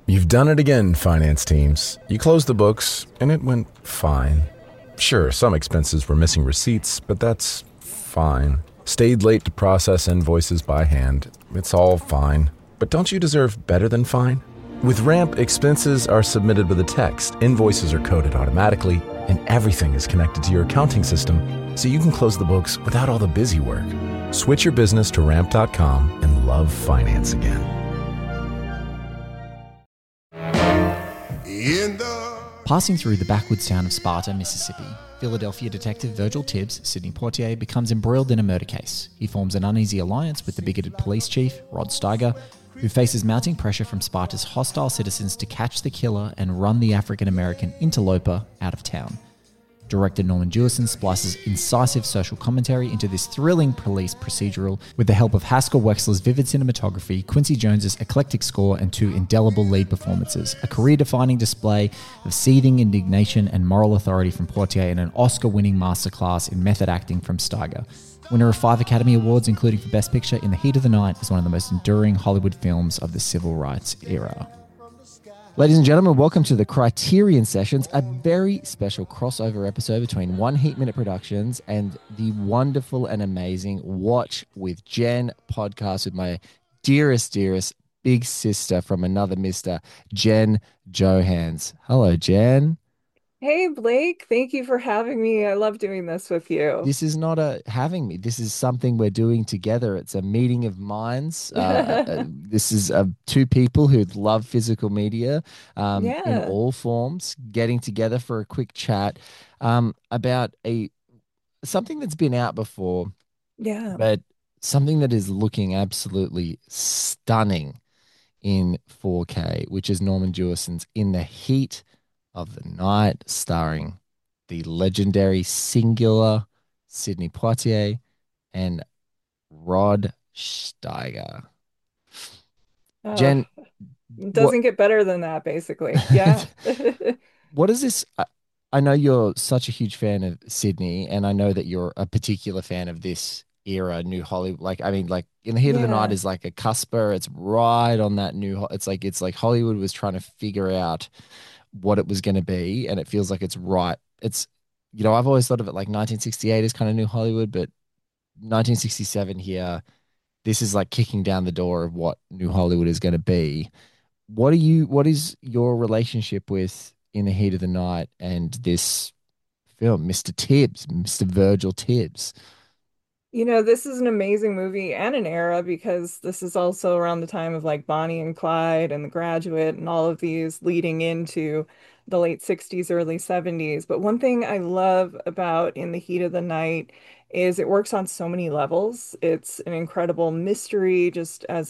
You've done it again, finance teams. You closed the books, and it went fine. Sure, some expenses were missing receipts, but that's fine. Stayed late to process invoices by hand. It's all fine. But don't you deserve better than fine? With Ramp, expenses are submitted with a text, invoices are coded automatically, and everything is connected to your accounting system, so you can close the books without all the busy work. Switch your business to Ramp.com and love finance again. Passing through the backwoods town of Sparta, Mississippi, Philadelphia detective Virgil Tibbs, Sidney Poitier, becomes embroiled in a murder case. He forms an uneasy alliance with the bigoted police chief, Rod Steiger, who faces mounting pressure from Sparta's hostile citizens to catch the killer and run the African-American interloper out of town. Director Norman Jewison splices incisive social commentary into this thrilling police procedural with the help of Haskell Wexler's vivid cinematography, Quincy Jones's eclectic score, and two indelible lead performances. A career-defining display of seething indignation and moral authority from Poitier and an Oscar-winning masterclass in method acting from Steiger. Winner of 5 Academy Awards, including for Best Picture, In the Heat of the Night is one of the most enduring Hollywood films of the civil rights era. Ladies and gentlemen, welcome to the Criterion Sessions, a very special crossover episode between One Heat Minute Productions and the wonderful and amazing Watch with Jen podcast with my dearest big sister from another mister, Jen Johans. Hello, Jen. Hey, Blake. Thank you for having me. I love doing this with you. This is not a having me. This is something we're doing together. It's a meeting of minds. This is two people who love physical media in Yeah. all forms, getting together for a quick chat about something that's been out before, Yeah. but something that is looking absolutely stunning in 4K, which is Norman Jewison's In the Heat of the Night, starring the legendary singular Sidney Poitier and Rod Steiger. Jen, Doesn't get better than that, basically. Yeah. what is this? I know you're such a huge fan of Sidney, and I know that you're a particular fan of this era, New Hollywood. Like, I mean, like In the Heat of the Night Yeah. is like a cusper. It's right on that new. It's like Hollywood was trying to figure out what it was going to be, and it feels like it's right. It's, I've always thought of it like 1968 is kind of New Hollywood, but 1967 here, this is like kicking down the door of what New Hollywood is going to be. What is your relationship with In the Heat of the Night and this film, Mr. Tibbs, Mr. Virgil Tibbs? This is an amazing movie and an era because this is also around the time of like Bonnie and Clyde and The Graduate and all of these leading into the late 60s, early 70s. But one thing I love about In the Heat of the Night is it works on so many levels. It's an incredible mystery just as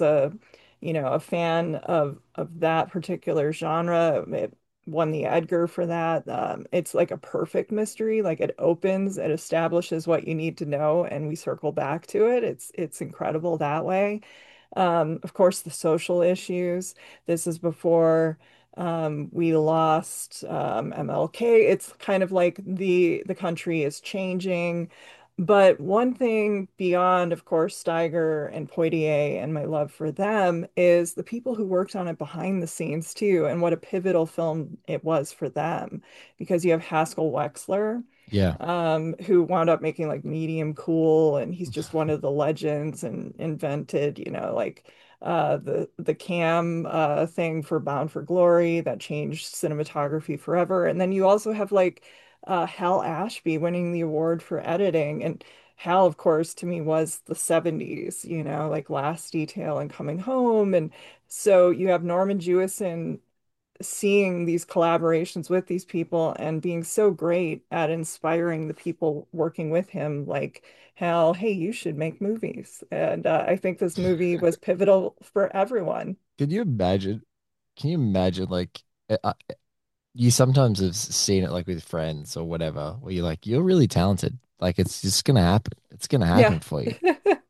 a fan of that particular genre. It won the Edgar for that. It's like a perfect mystery. Like it opens, it establishes what you need to know, and we circle back to it. It's incredible that way. Of course, the social issues. This is before we lost MLK. It's kind of like the country is changing. But one thing beyond, of course, Steiger and Poitier and my love for them is the people who worked on it behind the scenes too, and what a pivotal film it was for them. Because you have Haskell Wexler, Yeah. who wound up making like Medium Cool, and he's just one of the legends and invented, like the cam thing for Bound for Glory that changed cinematography forever. And then you also have like Hal Ashby winning the award for editing. And Hal, of course, to me was the 70s, like Last Detail and Coming Home. And so you have Norman Jewison seeing these collaborations with these people and being so great at inspiring the people working with him, like Hal, hey, you should make movies. And I think this movie was pivotal for everyone. Can you imagine? Can you imagine like you sometimes have seen it like with friends or whatever, where you're like, you're really talented. Like it's just gonna happen. It's gonna Yeah. happen for you.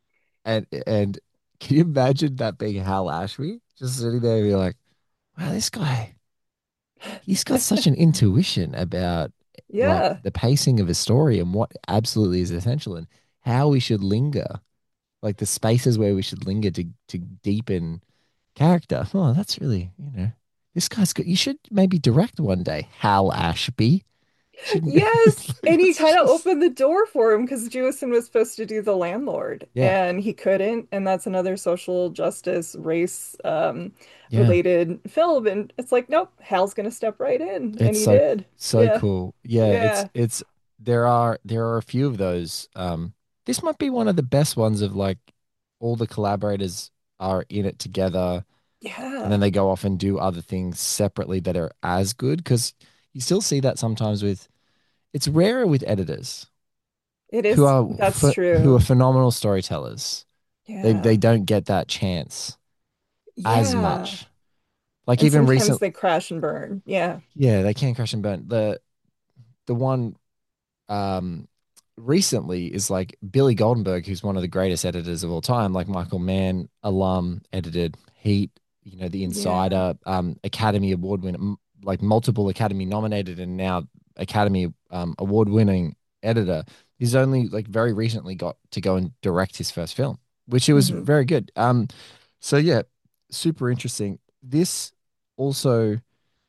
And can you imagine that being Hal Ashby? Just sitting there and be like, wow, this guy, he's got such an intuition about like Yeah. the pacing of a story and what absolutely is essential and how we should linger, like the spaces where we should linger to deepen character. Oh, that's really, this guy's good. You should maybe direct one day. Hal Ashby. Shouldn't Yes, and he it's kind of just opened the door for him because Jewison was supposed to do the landlord, yeah, and he couldn't, and that's another social justice, race yeah. related film, and it's like, nope, Hal's gonna step right in, and It's he so did. so Yeah, cool. Yeah, yeah, it's there are a few of those. This might be one of the best ones of like all the collaborators are in it together and then yeah. they go off and do other things separately that are as good because you still see that sometimes with it's rarer with editors It who is. are That's who are true. phenomenal storytellers. They Yeah, don't get that chance as yeah. much. Like And even sometimes recent, they crash and burn. Yeah. yeah, they can crash and burn. The one um recently is like Billy Goldenberg, who's one of the greatest editors of all time, like Michael Mann alum, edited Heat, The Yeah. Insider, Academy Award winner, like multiple Academy nominated and now Academy Award winning editor. He's only like very recently got to go and direct his first film, which he was Hmm. very good. So yeah, super interesting. This also,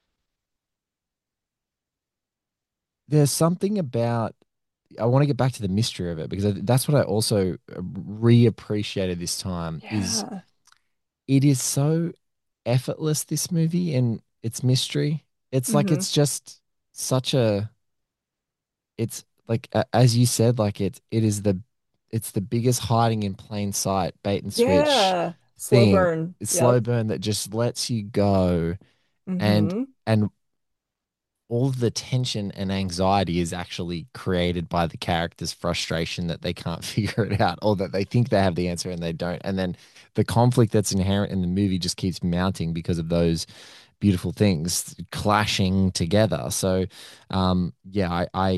there's something about I want to get back to the mystery of it because that's what I also reappreciated this time is Yeah. it is so effortless, this movie and its mystery. It's like Hmm. it's just such a it's like as you said, like it's the biggest hiding in plain sight bait and switch Yeah. Slow thing. burn. It's slow Yep. burn that just lets you go and Hmm. and all of the tension and anxiety is actually created by the character's frustration that they can't figure it out or that they think they have the answer and they don't. And then the conflict that's inherent in the movie just keeps mounting because of those beautiful things clashing together. So, yeah,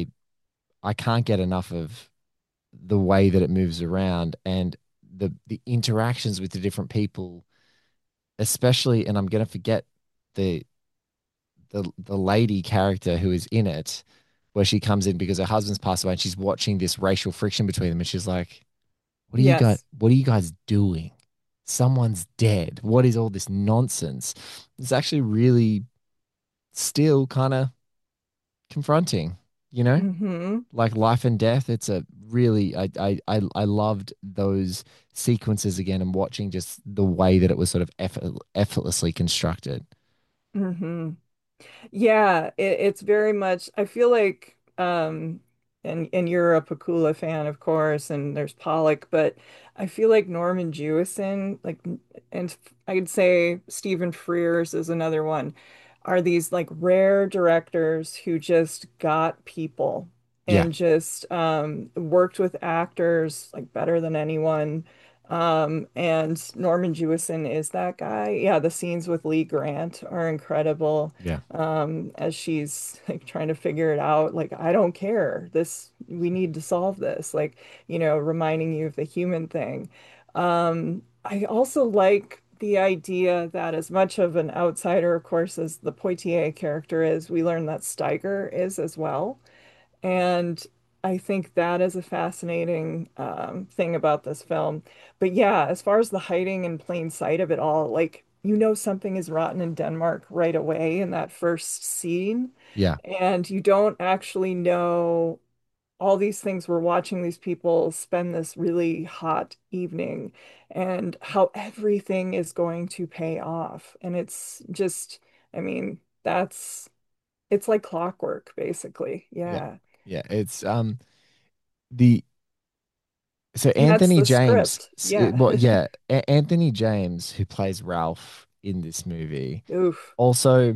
I can't get enough of the way that it moves around and the interactions with the different people, especially. And I'm gonna forget the the lady character who is in it, where she comes in because her husband's passed away and she's watching this racial friction between them, and she's like, "What are you guys? Yes. What are you guys doing? Someone's dead. What is all this nonsense?" It's actually really still kind of confronting, you know, Hmm. like life and death. It's a really I loved those sequences again and watching just the way that it was sort of effortlessly constructed. Hmm. Yeah, it's very much, I feel like and you're a Pakula fan, of course, and there's Pollock, but I feel like Norman Jewison, like, and I'd say Stephen Frears is another one, are these like rare directors who just got people Yeah, and just worked with actors like better than anyone. And Norman Jewison is that guy. Yeah, the scenes with Lee Grant are incredible. yeah, As she's like trying to figure it out, like, I don't care. We need to solve this. Like, reminding you of the human thing. I also like the idea that as much of an outsider, of course, as the Poitier character is, we learn that Steiger is as well. And I think that is a fascinating thing about this film. But yeah, as far as the hiding in plain sight of it all, like, something is rotten in Denmark right away in that first scene. yeah. And you don't actually know all these things. We're watching these people spend this really hot evening and how everything is going to pay off. And it's just, I mean, it's like clockwork, basically. Yeah. Yeah. Yeah. It's the so And that's Anthony the James script. Yeah. well yeah, Anthony James who plays Ralph in this movie. Oof. Also,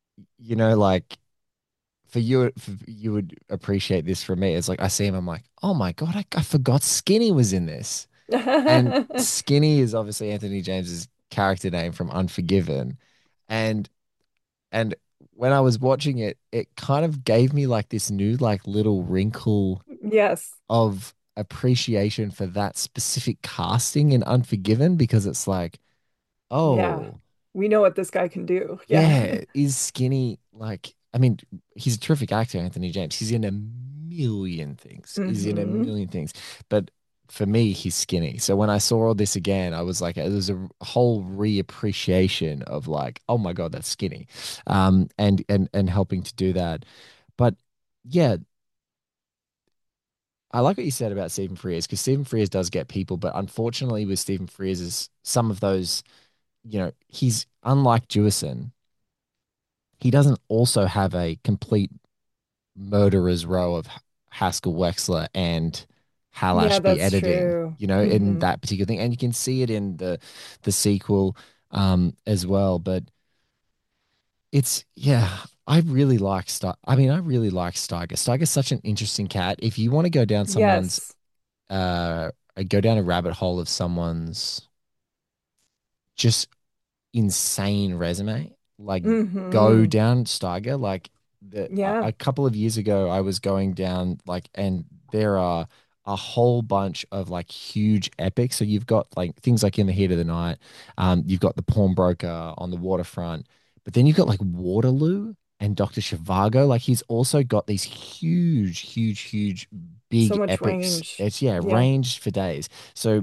like for you would appreciate this from me. It's like I see him, I'm like, "Oh my God, I forgot Skinny was in this." And Skinny is obviously Anthony James's character name from Unforgiven. And and when I was watching it, it kind of gave me like this new like little wrinkle Yes. of appreciation for that specific casting in Unforgiven because it's like, Yeah. oh, We know what this guy can do. Yeah. yeah, is Skinny like, I mean, he's a terrific actor, Anthony James. He's in a million things. He's in a Hmm. million things. But for me, he's skinny. So when I saw all this again, I was like, it was a whole reappreciation of like, oh my God, that's skinny. And helping to do that. But yeah, I like what you said about Stephen Frears because Stephen Frears does get people, but unfortunately with Stephen Frears is some of those, he's unlike Jewison, he doesn't also have a complete murderer's row of Haskell Wexler and Hal Yeah, Ashby that's editing, true. in that particular thing. And you can see it in the sequel as well. But it's yeah, I really like I mean, I really like Steiger. Steiger's such an interesting cat. If you want to go down someone's Yes. go down a rabbit hole of someone's just insane resume. Like go Hmm. down Steiger. Like Yeah. a couple of years ago, I was going down like, and there are a whole bunch of like huge epics. So you've got like things like In the Heat of the Night. You've got The Pawnbroker on the waterfront, but then you've got like Waterloo and Dr. Zhivago. Like he's also got these huge, huge, huge, So big much epics. range. It's yeah, Yeah. ranged for days. So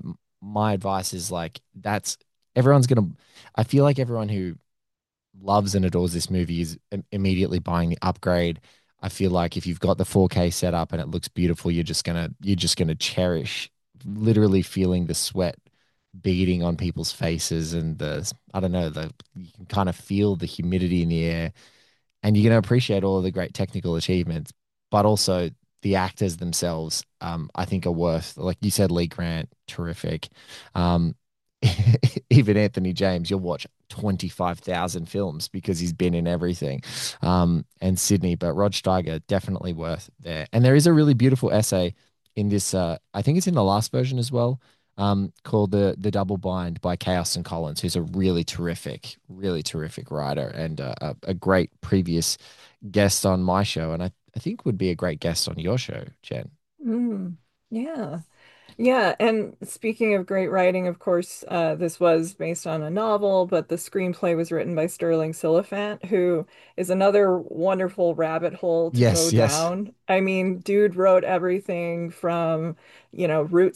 my advice is like that's everyone's gonna. I feel like everyone who loves and adores this movie is immediately buying the upgrade. I feel like if you've got the 4K setup and it looks beautiful, you're just gonna cherish literally feeling the sweat beading on people's faces and the I don't know, the you can kind of feel the humidity in the air and you're going to appreciate all of the great technical achievements, but also the actors themselves, I think are worth, like you said, Lee Grant, terrific. Um, even Anthony James, you'll watch 25,000 films because he's been in everything. And Sydney, but Rod Steiger, definitely worth there. And there is a really beautiful essay in this, I think it's in the last version as well, called the Double Bind by Chaos and Collins, who's a really terrific writer and a great previous guest on my show, and I think would be a great guest on your show, Jen. Mm. Yeah. Yeah, and speaking of great writing, of course, this was based on a novel, but the screenplay was written by Sterling Silliphant, who is another wonderful rabbit hole to go Yes, yes. down. I mean, dude wrote everything from, Route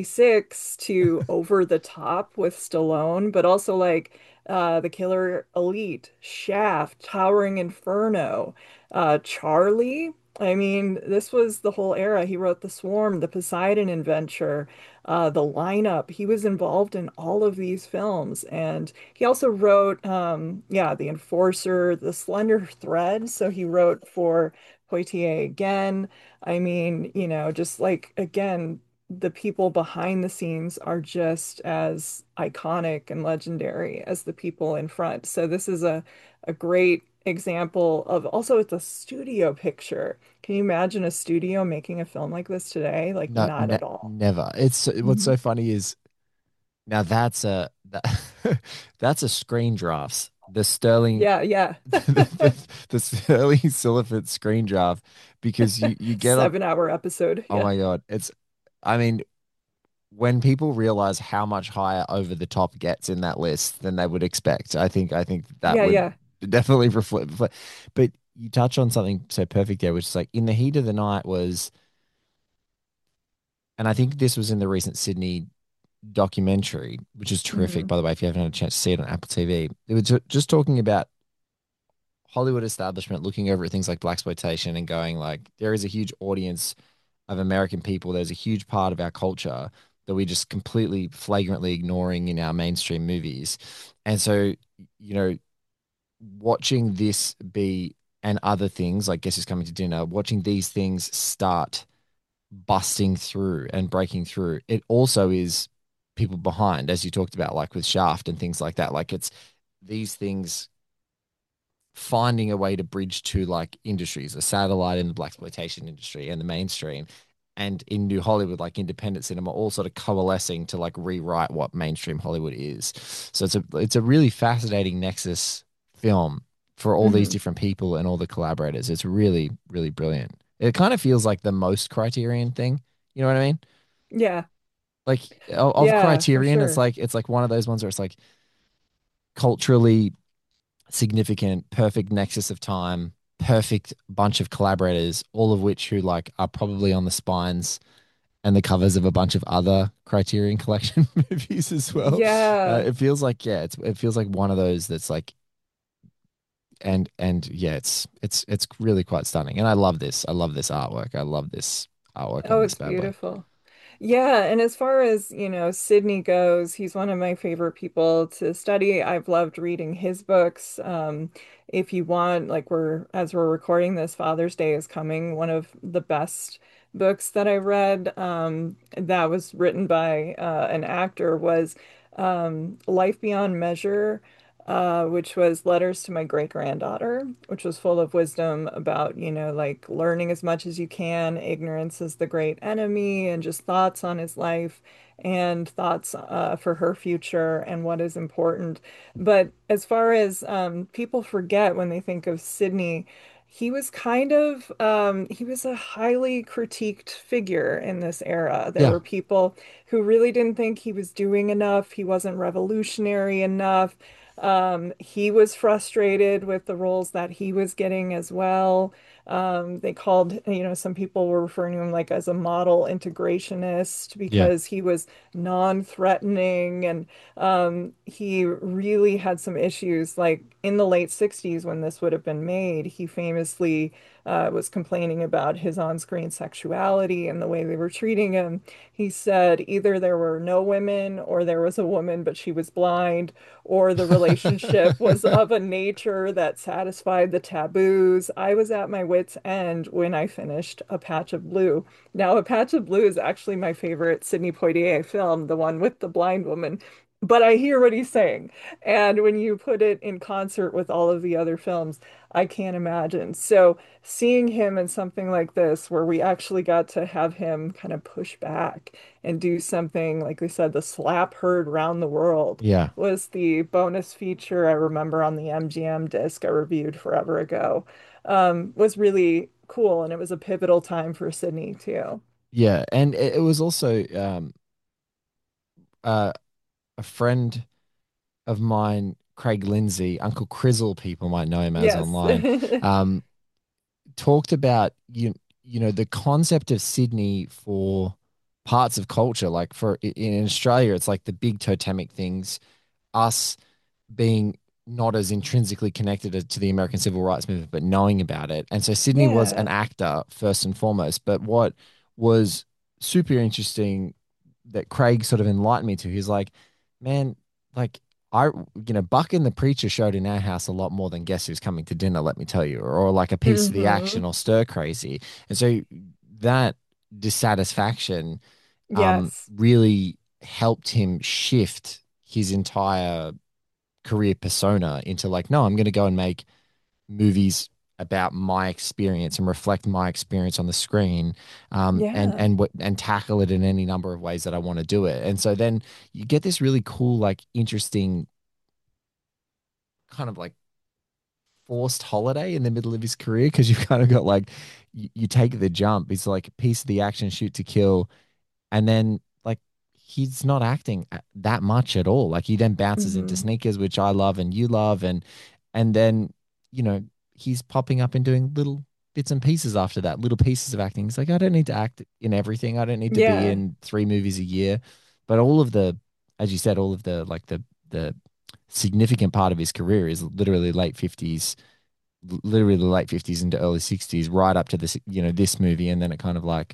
66 to Over the Top with Stallone, but also like The Killer Elite, Shaft, Towering Inferno, Charlie. I mean, this was the whole era. He wrote The Swarm, The Poseidon Adventure, The Lineup. He was involved in all of these films. And he also wrote, yeah, The Enforcer, The Slender Thread. So he wrote for Poitier again. I mean, just like, again, the people behind the scenes are just as iconic and legendary as the people in front. So this is a great example of also it's a studio picture. Can you imagine a studio making a film like this today? Like, No, not at all. never. It's what's Mhm. so funny is now that's a screen drafts. The Sterling Yeah, yeah. the Sterling Silliphant screen draft because you get on 7 hour episode. oh Yeah. my God. I mean when people realize how much higher over the top gets in that list than they would expect, I think that Yeah, would yeah. definitely reflect. But you touch on something so perfect there, which is like in the heat of the night was, and I think this was in the recent Sydney documentary, which is terrific, Hmm. by the way. If you haven't had a chance to see it on Apple TV, it was just talking about Hollywood establishment looking over at things like blaxploitation and going like, there is a huge audience of American people. There's a huge part of our culture that we just completely flagrantly ignoring in our mainstream movies. And so, you know, watching this be and other things like Guess Who's Coming to Dinner, watching these things start busting through and breaking through, it also is people behind, as you talked about, like with Shaft and things like that. Like it's these things finding a way to bridge to like industries, a satellite in the blaxploitation industry and the mainstream, and in New Hollywood, like independent cinema, all sort of coalescing to like rewrite what mainstream Hollywood is. So it's a really fascinating nexus film for all these Hmm. different people and all the collaborators. It's really, really brilliant. It kind of feels like the most Criterion thing. You know what I mean? Yeah. Like of Yeah, for Criterion, sure. it's like one of those ones where it's like culturally significant, perfect nexus of time, perfect bunch of collaborators, all of which who like are probably on the spines and the covers of a bunch of other Criterion Collection movies as well. Yeah. It feels like it feels like one of those that's like and yeah, it's really quite stunning. And I love this. I love this artwork. I love this artwork on Oh, this it's bad boy. beautiful. Yeah, and as far as, Sydney goes, he's one of my favorite people to study. I've loved reading his books. If you want, like as we're recording this, Father's Day is coming. One of the best books that I read, that was written by an actor was Life Beyond Measure, which was letters to my great-granddaughter, which was full of wisdom about, like learning as much as you can, ignorance is the great enemy, and just thoughts on his life and thoughts for her future and what is important. But as far as people forget when they think of Sydney, he was a highly critiqued figure in this era. There Yeah, were people who really didn't think he was doing enough. He wasn't revolutionary enough. He was frustrated with the roles that he was getting as well. They called, some people were referring to him like as a model integrationist yeah, because he was non-threatening and he really had some issues. Like in the late 60s when this would have been made, he famously was complaining about his on-screen sexuality and the way they were treating him. He said either there were no women or there was a woman, but she was blind, or the relationship was of a nature that satisfied the taboos. I was at my wit's end when I finished A Patch of Blue. Now, A Patch of Blue is actually my favorite Sidney Poitier film, the one with the blind woman. But I hear what he's saying. And when you put it in concert with all of the other films, I can't imagine. So seeing him in something like this, where we actually got to have him kind of push back and do something, like we said, the slap heard round the world yeah, was the bonus feature I remember on the MGM disc I reviewed forever ago. Was really cool, and it was a pivotal time for Sydney too. yeah. And it was also uh, a friend of mine, Craig Lindsay, Uncle Crizzle, people might know him as Yes. online, um, talked about the concept of Sydney for parts of culture. Like in Australia, it's like the big totemic things, us being not as intrinsically connected to the American Civil Rights Movement, but knowing about it. And so Sydney was an Yeah. actor first and foremost. But what was super interesting that Craig sort of enlightened me to, he's like, man, like Buck and the Preacher showed in our house a lot more than Guess Who's Coming to Dinner, let me tell you, or like a piece of the Hmm. action or Stir Crazy. And so that dissatisfaction Yes. really helped him shift his entire career persona into like, no, I'm going to go and make movies about my experience and reflect my experience on the screen, Yeah. and tackle it in any number of ways that I want to do it. And so then you get this really cool, like interesting kind of like forced holiday in the middle of his career because you've kind of got like you take the jump. It's like a piece of the action, shoot to kill, and then like he's not acting that much at all. Like he then bounces into Hmm. Sneakers, which I love and you love, and then you know he's popping up and doing little bits and pieces after that, little pieces of acting. He's like, I don't need to act in everything. I don't need to be Yeah. in 3 movies a year, but all of the, as you said, all of the like the significant part of his career is literally the late 50s into early 60s, right up to this, this movie, and then it kind of like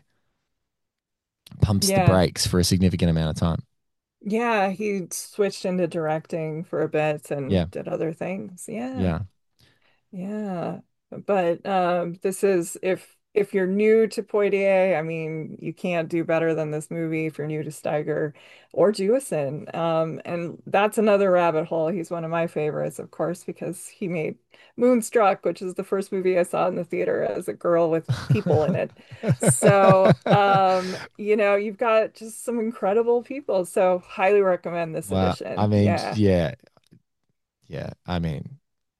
pumps the Yeah. brakes for a significant amount of time. Yeah. He switched into directing for a bit Yeah, and did other things. Yeah. yeah. Yeah, but this is if you're new to Poitier, I mean, you can't do better than this movie if you're new to Steiger or Jewison. And that's another rabbit hole. He's one of my favorites, of course, because he made Moonstruck, which is the first movie I saw in the theater as a girl with people in it. So, you've got just some incredible people. So highly recommend this Well, I edition. mean, Yeah. yeah, yeah. I mean,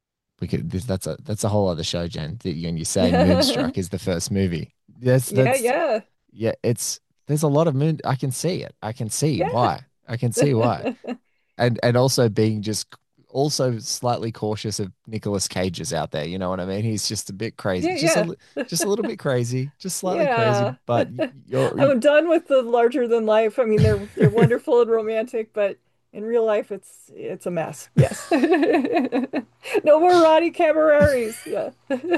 that's a whole other show, Jen. That when you say Moonstruck is the first movie, Yeah, that's yeah. yeah. There's a lot of moon. I can see it. I can see Yeah. why. I can see why. And also being just also slightly cautious of Nicolas Cage's out there. You know what I mean? He's just a bit crazy, Yeah, just a little bit crazy, just slightly crazy. yeah. But you're I'm done with the larger than life. I mean, they're wonderful and romantic, but in real life, it's a mess. Yes. No more Roddy Camararis. Yeah.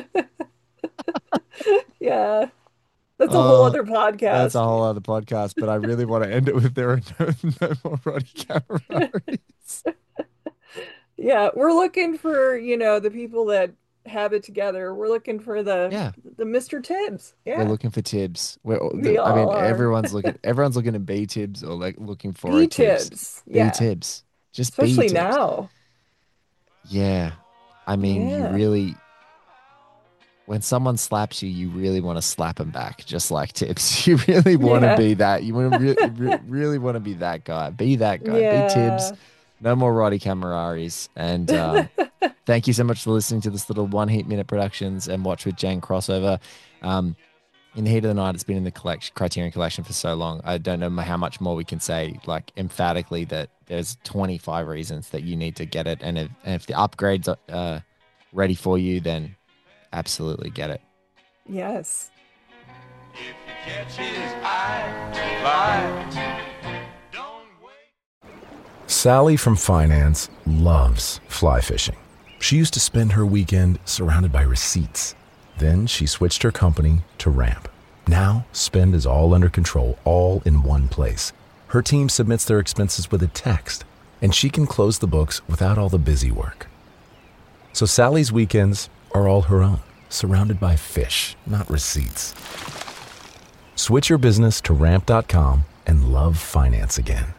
Yeah. That's a whole oh, other that's a podcast. whole other podcast. But I really want to end it with there are no more Roddy Camararis. Yeah, we're looking for, the people that have it together. We're looking for the Yeah, the Mr. Tibbs. we're Yeah, looking for Tibbs. we I mean, all are. everyone's looking at B Tibbs or like looking for a B Tibbs. Tibbs. B Yeah, Tibbs, just B especially Tibbs. now. Yeah, I mean, you Yeah. really when someone slaps you, you really want to slap them back, just like Tibbs. You really want to Yeah. be that. You want to really want to be that guy. Be that guy. Be Tibbs. Yeah. No more Roddy Camararis. And thank you so much for listening to this little One Heat Minute Productions and Watch with Jane crossover. In the heat of the night, it's been in the Criterion Collection for so long. I don't know how much more we can say, like emphatically, that there's 25 reasons that you need to get it. And if the upgrades are ready for you, then absolutely get it. Yes. If you catch his eye, fly. Don't wait. Sally from finance loves fly fishing. She used to spend her weekend surrounded by receipts. Then she switched her company to Ramp. Now, spend is all under control, all in one place. Her team submits their expenses with a text, and she can close the books without all the busy work. So Sally's weekends are all her own, surrounded by fish, not receipts. Switch your business to Ramp.com and love finance again.